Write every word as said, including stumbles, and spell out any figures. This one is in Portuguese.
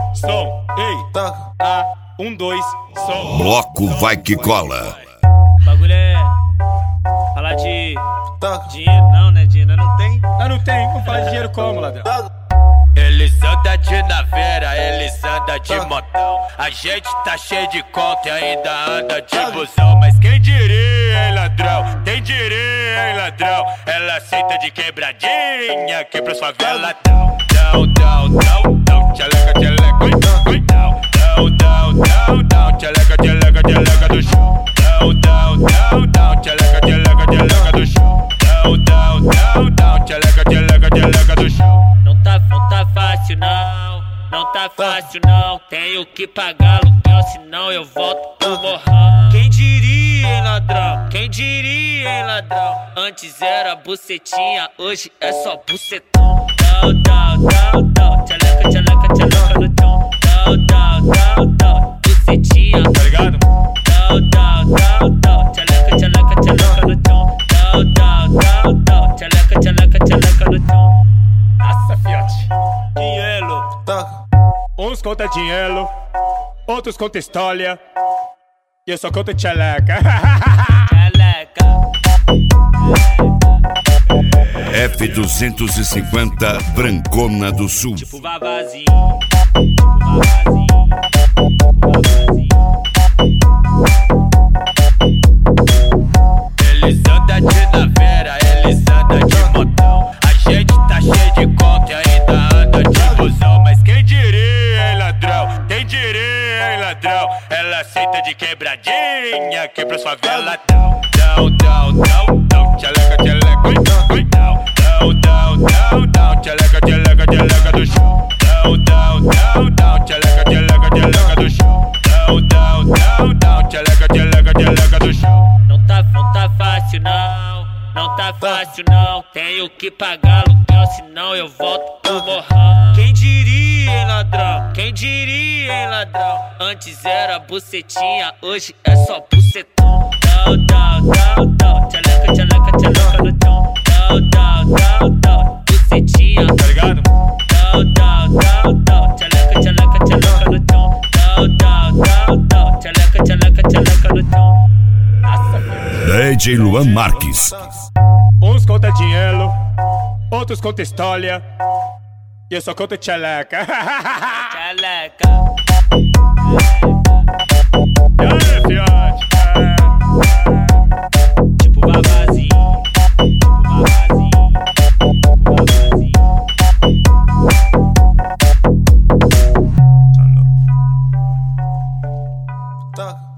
som, ei, Toca. A, um, dois, som. Bloco vai que cola. O bagulho é falar de Toca. dinheiro, não, né, dinheiro não tem. Ah, não tem, vamos falar de dinheiro como, ladrão? Eles andam de naveira, eles andam de montão. A gente tá cheio de conta e ainda anda de busão. Mas quem diria, hein, ladrão? Quem diria, hein, ladrão? Ela aceita de quebradinha aqui pra sua vela. Down, down, down, down, tcheleca, tcheleca, oi, oi, down. Down, down, down, down, tcheleca, tcheleca, tcheleca do chão. Down, down, down, down, tcheleca, tcheleca, tcheleca do chão. Down, down, down, down, tcheleca, tcheleca, tcheleca do chão. Não tá, não tá fácil não, não tá fácil não. Tenho que pagar aluguel, senão eu volto pro morrão. Quem diria, hein, ladrão? Quem diria, hein, ladrão? Antes era bucetinha, hoje é só bucetão. Down, down, down, down, tcheleca, tcheleca, tcheleca no chão. Down, down, down, down, bucetinha, Tá ligado? down, down, down, down, tcheleca, tcheleca, tcheleca no chão. Down, down, down, down, tcheleca, tcheleca, tcheleca no chão. Nossa, fiote. Dinheiro. Toca. Uns conta dinheiro, outros conta história. E eu só conto tcheleca. Tcheleca. F duzentos e cinquenta Brancona do Sul. Tipo vavazinho, tipo vavazinho, tipo vavazinho. Eles andam de naveira, eles andam de montão. A gente tá cheio de conta e ainda anda de busão. Mas quem diria, hein, ladrão? Quem diria, hein, ladrão? Ela aceita de quebradinha aqui pra sua vela. Down, down, down, down, down, tcheleca, tcheleca, oi, oi, down. Down, down, down, down, tcheleca, tcheleca, tcheleca do chão. Down, down, down, down, tcheleca, tcheleca, tcheleca do chão. Down, down, down, down, tcheleca, tcheleca, tcheleca do chão. Não tá, não tá fácil não, não tá fácil não. Tenho que pagar aluguel, senão eu volto pro morrão. Quem diria, hein, ladrão? Quem diria, hein, ladrão? Antes era bucetinha, hoje é só bucetão. Down, down, down, down, tcheleca, tcheleca, tcheleca no chão. Down, down, down, down, bucetinha, Tá ligado? down, down, down, down, tcheleca, tcheleca, tcheleca no chão. Down, down, down, down, tcheleca, tcheleca, tcheleca no chão. Nossa, fiote. D J Luan Marques. Uns conta dinheiro, outros conta história. E eu só conto tcheleca. Tcheleca. E aí, fiote? Tipo vavazinho, tipo vavazinho, tipo vavazinho. Toca.